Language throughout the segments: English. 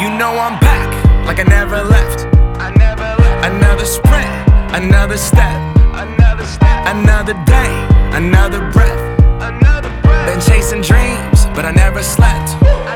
You know I'm back, like I never left. Another sprint, another step, another day, another breath. Been chasing dreams, but I never slept.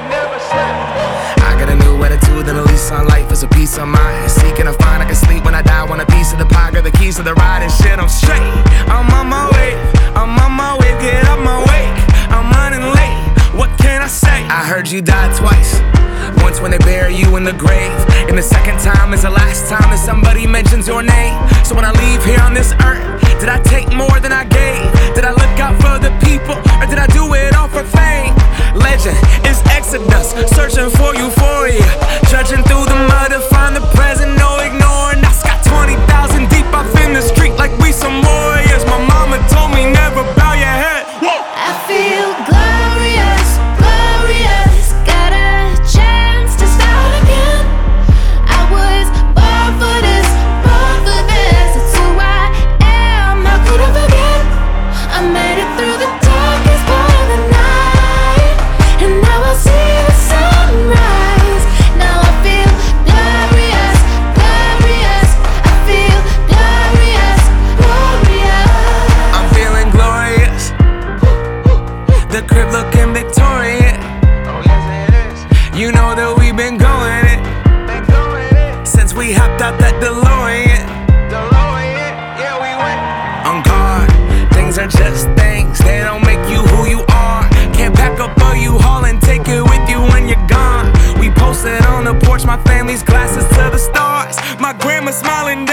I got a new attitude and a lease on life is a peace of mind. Seeking to find I can sleep when I die. Want a piece of the pie, got the keys to the ride and shit. I'm straight, I'm on my way, get up my way. I'm running late, what can I say? I heard you died twice. Once when they bury you in the grave, and the second time is the last time that somebody mentions your name. So when I leave here on this earth, did I take more than I gave? Did I look out for the people, or did I do it all for fame? Legend is Exodus, searching for euphoria, trudging through the mud to find the present, no ignoring. I got 20,000 deep up in the street like we some warriors. My mama told me never bow your head. Whoa. I feel glorious, glorious. Got a chance to start again. I was born for this, born for this. It's who I am, how could I forget? I made it through the darkest part of the night, and now I see the sunrise. Now I feel glorious, glorious. I feel glorious, glorious. I'm feeling glorious. The crib looking victorious. Oh yes it is. You know that we've been going it since we hopped out that DeLorean. Yeah, we went on guard. Things are just things, they don't make you who you are. Can't pack up a U-Haul and take it with you when you're gone. We posted on the porch, my family's glasses to the stars. My grandma smiling